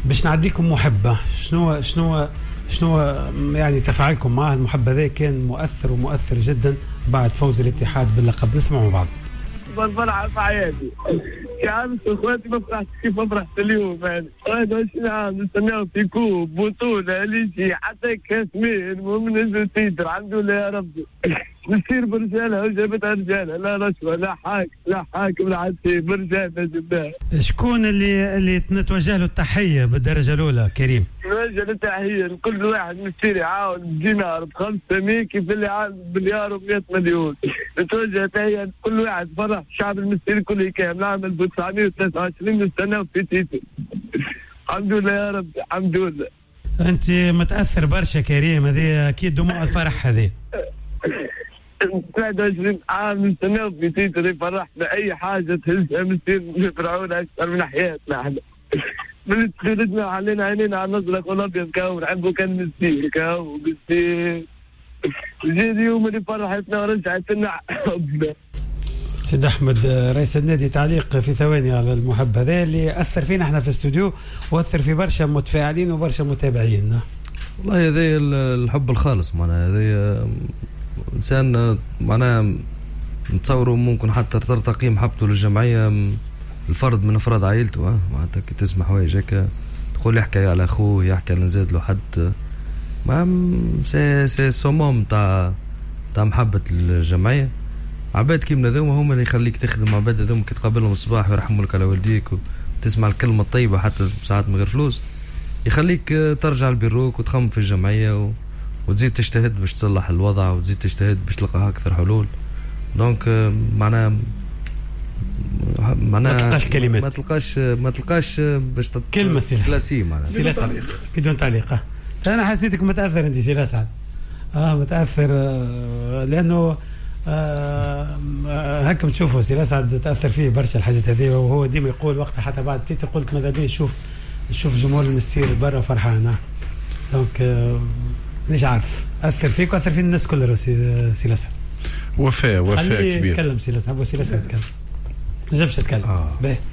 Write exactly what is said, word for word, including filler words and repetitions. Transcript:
باش نعديكم محبة. شنو شنو شنو يعني تفاعلكم مع المحبة ذا؟ كان مؤثر ومؤثر جدا بعد فوز الاتحاد باللقب. نسمعوا بعض. بفرح في حياتي كعامس اخواتي ما فرحت كيف ما فرحت اليوم. يعني واحد وعشرين عام نستناو في كوب بطولة ليشي حتى كاس مين المهم ننزل تيتر. الحمد لله يا ربي. نسير برجالها وجابتها رجالها، لا رشوة لا حاكم لا حاكم لا عسير، برجالها جبناها. شكون اللي اللي نتوجه له التحية بالدرجة الأولى كريم؟ نتوجه له التحية لكل واحد مشتري يعاون بدينار بخمسة ميكي في اللي عاون بمليار ومئة مليون. نتوجه تحية لكل واحد فرح الشعب المصري كله كامل. عام ألف وتسعمائة وثلاثة وعشرين نستناو في تيتر. الحمد لله يا رب الحمد لله. أنت متأثر برشا كريم، هذه أكيد دموع الفرح هذه. واحد وعشرين عام نستناو في تيتر يفرحنا. أي حاجة تهزها مصير نفرعونا أكثر من حياتنا احنا. من تخرجنا وحلينا عينينا على الأزرق والأبيض كاو نحبه كان مسير كاو مسير. جي اليوم اللي فرحتنا ورجعت لنا حبنا. سيد أحمد رئيس النادي، تعليق في ثواني على المحب هذا اللي أثر فينا احنا في الاستوديو وأثر في برشا متفاعلين وبرشا متابعين. والله هذا الحب الخالص معناها هذا إنسان معناها نتصوره ممكن حتى ترتقي محبته للجمعية الفرد من أفراد عائلته. معناتها كي تسمع حوايج هكا تقول يحكي على أخوه يحكي على نزاد له حد ما سي سي صمام تاع تاع محبة الجمعية. عباد كيما ذوما هما اللي يخليك تخدم. عباد ذوما كي تقابلهم الصباح ويرحموا لك على والديك وتسمع الكلمة الطيبة حتى ساعات من غير فلوس يخليك ترجع لبيروك وتخمم في الجمعية و... وتزيد تجتهد باش تصلح الوضع وتزيد تجتهد باش تلقى أكثر حلول. دونك معناها ما تلقاش كلمات ما تلقاش ما تلقاش باش تت... كلمة كلاسي معناها سي سعد بدون تعليق. أنا حسيتك متأثر أنت سي سعد. آه متأثر آه لأنه آه هكا بتشوفوا سي سعد تأثر فيه برشا الحاجات هذه، وهو ديما يقول وقتها حتى بعد تيتر قلت ماذا بيه نشوف نشوف جمهور المسير برا فرحانة. دونك آه مانيش عارف أثر فيك وأثر في الناس كلها. سي سي سعد وفاء وفاء كبير. تكلم سي سعد. أبو سي سعد تكلم تنجمش تتكلم. آه.